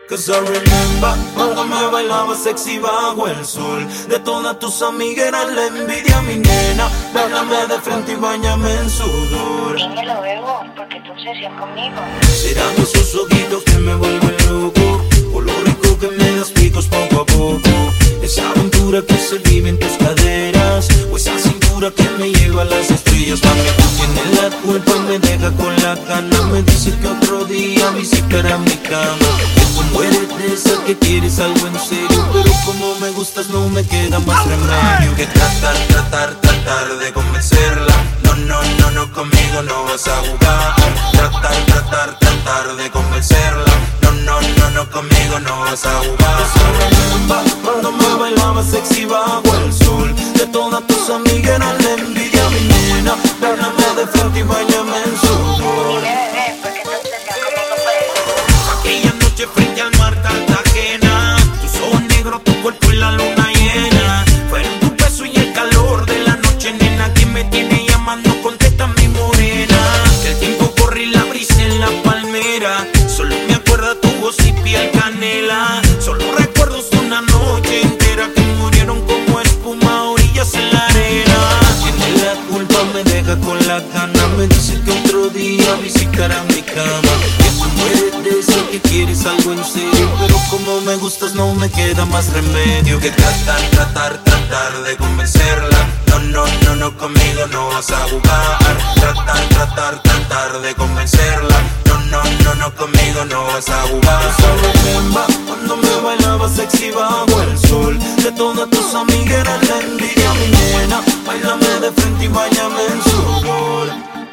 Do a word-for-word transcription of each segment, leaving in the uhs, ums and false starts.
Cause I remember cuando me bailaba sexy bajo el sol. De todas tus amigas eras la envidia, mi nena. Báilame de frente y báñame en sudor. Dímelo, bebo, porque tú obsesión conmigo. Serán esos ojitos que me vuelven loco, o lo rico que me das picos poco a poco. Esa aventura que se vive en tus caderas, o esa cintura que me lleva a las estrellas. Mami, tú tienes la culpa, me deja con la gana. Me dice que otro día visitará mi cama. Que tú no eres de esa que quieres algo en serio, pero como me gustas no me queda más remedio que tratar, tratar, tratar de convencerla. No, no, no, no, conmigo no vas a jugar. Tratar, tratar, tratar de convencerla. No, no, no, no, conmigo no vas a jugar. Cuando me bailaba sexy bajo el sol. De todas tus amigas eran la envidia, mi nena. Báilame de frente y báñame en sudor. Dime, bebé, porque tú obsesión conmigo, pues. Aquella noche frente al mar Cartagena, tus ojos negros, tu cuerpo y la luna llena. Fueron tu beso y el calor de la noche, nena. Quien me tiene llamando, contesta mi morena. Que el tiempo corre y la brisa en la palmera. Solo me acuerda tu voz y piel canela. Solo recuerdos de una noche entera que murieron como espuma a orillas en la arena. Tiene la culpa, me deja con la gana. Me dice que otro día visitará mi cama. Que tú no eres de eso que quieres algo en serio, pero como me gustas no me queda más remedio que tratar, tratar, tratar de convencerla. No, no, no, no, conmigo no vas a jugar. Tratar, tratar, tratar de convencerla. No, no, no, no, conmigo no vas a jugar. Solo remember cuando me bailaba sexy bajo el sol. De todas tus amigas eran la envidia, mi nena. Báilame de frente y báñame en sudor.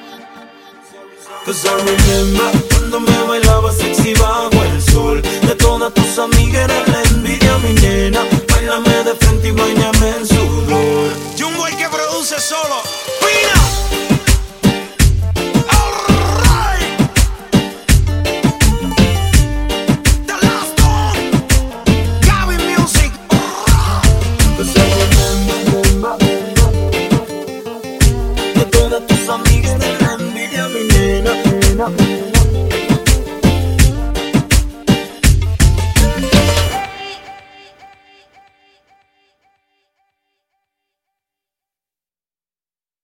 Cause I remember cuando me bailaba sexy bajo el sol. De todas tus amigas eran la envidia, mi nena. Báilame de frente y báñame en sudor. Jungboy que produce solo.